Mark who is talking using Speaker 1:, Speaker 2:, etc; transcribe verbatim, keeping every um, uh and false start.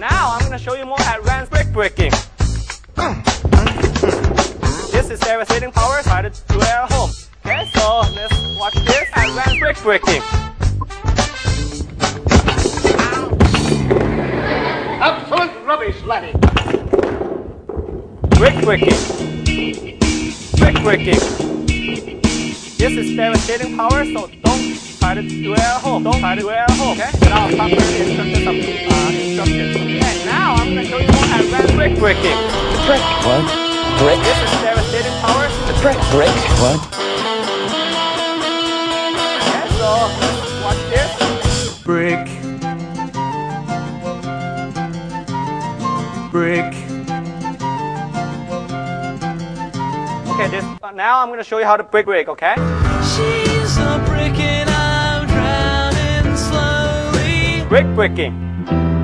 Speaker 1: now I'm going to show you more advanced brick breaking. This is devastating power try to do it at home. Okay, so let's watch this advanced brick breaking.
Speaker 2: Absolute rubbish, laddie.
Speaker 1: Brick breaking. Brick breaking. This is devastating power, so don't try to do it at home. Don't try to do it at home, okay? Now I'll talk about the instructions of uh, instructions. Okay, now I'm going to show you more advanced brick breaking.
Speaker 3: Brick. What? Brick.
Speaker 1: This is devastating power.
Speaker 3: Brick. Brick. What?
Speaker 1: Okay, so let's watch this.
Speaker 4: Brick. Brick.
Speaker 1: Okay, this, uh, now I'm going to show you how to brick break, okay?
Speaker 5: She's a breaking, I'm drowning slowly.
Speaker 1: Brick breaking.